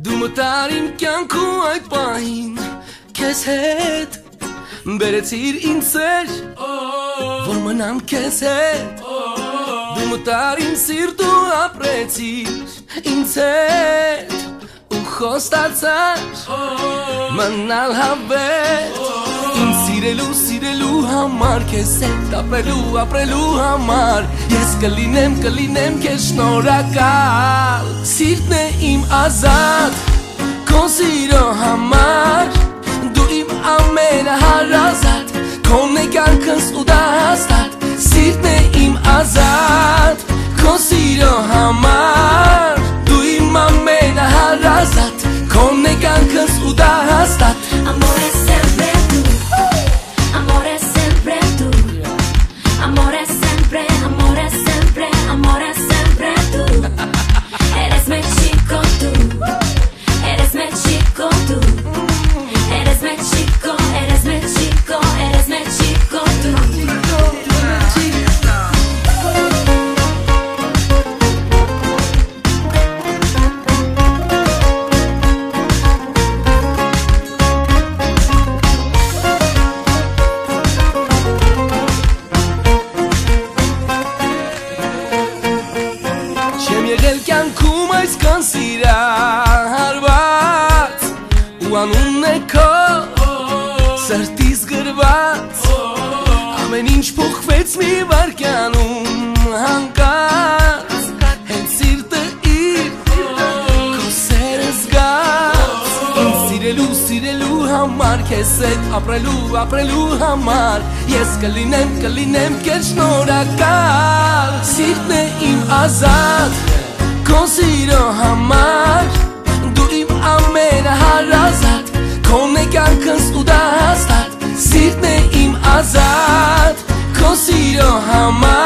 Դու մտար իմ կյանքում այդ պահին Քեզ հետ Բերեցիր ինձ սեր Որ մնամ քեզ հետ Դու մտար իմ սիրտ ու ապրեցիր Ինձ հետ Ու խոստացար Մնալ հավետ Ինձ սիրելու համար Քեզ հետ ապրելու համար Ես կլինեմ քեզ շնորհակալ Սիրտն է իմ ազատ Քո սիրո համար Դու իմ ամենահարազատ Քոնն է կյանքս ու դա հաստատ Սիրտն է իմ ազատ Քո սիրո համար Դու իմ ամենահարազատ Քոնն է կյանքս ու դա հաստատ Amore sempre tu Amore sempre tu Amore sempre, amore sempre, amore sempre tu Eres Mexico tu Eres Mexico tu Eres Mexico, eres Mexico, eres Mexico tu Չեմ եղել կյանքում այսքան սիրահարված Ու անունն է քո Սրտիս գրված Ամեն ինչ փոխվեց մի վայրկյանում հանկարծ Հենց սիրտը իր Քո սերը զգաց Ինձ սիրելու համար Քեզ հետ ապրելու համար Ես կլինեմ քեզ շնորհակալ Սիրտն է իմ ազատ Քո սիրո համար Դու իմ ամենահարազատ Քոնն է կյանքս ու դա հաստատ Սիրտն է իմ ազատ Քո սիրո համար